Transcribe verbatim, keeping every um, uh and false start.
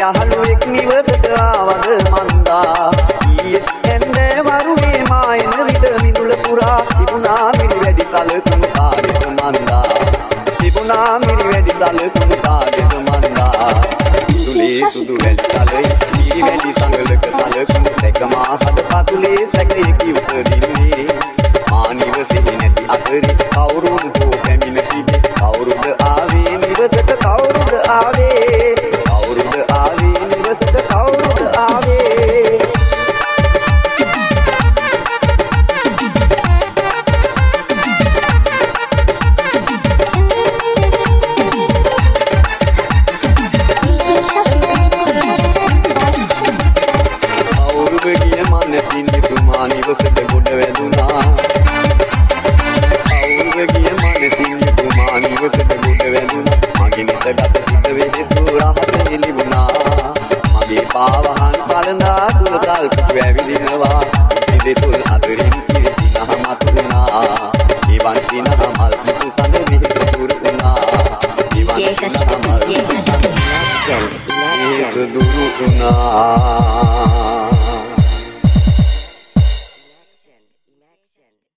යහළුවෙක් නිවසට ආවද මන්දා ඊයේ එන්නේ වරුවේ මායන විට මිදුල පුරා තිබුණා මිරි වැඩි සලකුණු කාලෙද මන්දා තිබුණා මිරි වැඩි සලකුණු කාලෙද මන්දා සුදුලේ සුදු වැල් තලයි මිරි වැඩි සංගලක සලකුණු දැකමා හද පතුලේ සැකයකි උපදින්නේ මා නිවසේ නැති අතරේ කවුරුද හෝ පැමිණ තිබේ කවුරුද ආවේ නිවසට කවුරුද ආවේ කවුරුද ආවේ නිවසට කවුරුද ආවේ කවුරුද ගිය මනසින් තුමා නිවසට ගොඩ වැදුනා කවුරුද ගිය මනසින් තුමා නිවසට ගොඩ වැදුනා මගේ නිතගත සිත වෙහෙසු රහස නිලිවුණා මගේ පාවහන් පළඳා සුලතල් පුතු ඇවිදිනවා ඉදෙතුල් අතරින් කිරිසිනහ මතුරුණා එවන් සිනහ මල් පිටු සඳ මිහිස දුරු වුණා එවන් සිනහ මල් පිටු සඳ මිහිස දුරු වුණා